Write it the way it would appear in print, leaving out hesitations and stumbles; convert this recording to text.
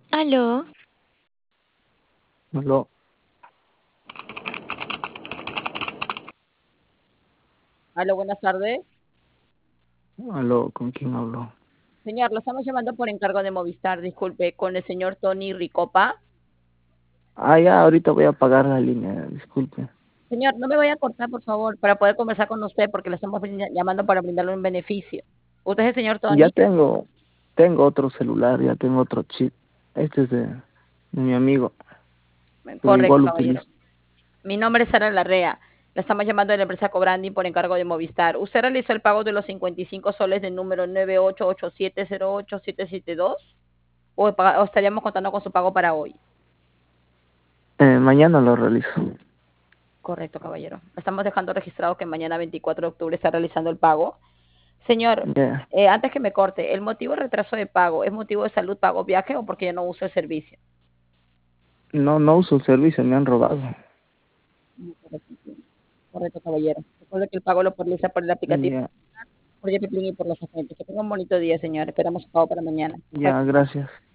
Aló, Aló, Aló, buenas tardes. aló, ¿con quién hablo? Señor, lo estamos llamando por encargo de Movistar. Disculpe, con el señor Tony Ricopa. Ah, ya, ahorita voy a pagar la línea, disculpe. Señor, no me vaya a cortar, por favor, para poder conversar con usted, porque le estamos llamando para brindarle un beneficio. ¿Usted es el señor Ya Tony? tengo otro celular, ya tengo otro chip. Este es de mi amigo, pero Correcto, igual caballero. utilizo. Mi nombre es Sara Larrea. La estamos llamando de la empresa Cobrandi por encargo de Movistar. ¿Usted realizó el pago de los 55 soles del número 9887087772? ¿O estaríamos contando con su pago para hoy? Mañana lo realizo. Correcto, caballero. Estamos dejando registrado que mañana 24 de octubre está realizando el pago. Señor, Ya, antes que me corte, ¿el motivo de retraso de pago es motivo de salud, pago, viaje o porque ya no uso el servicio? no uso el servicio, me han robado. Correcto, correcto, caballero. Recuerde que el pago lo realiza por el aplicativo, Ya, por JP y por los agentes. Que tenga un bonito día, señor. Esperamos su pago para mañana. ya, gracias.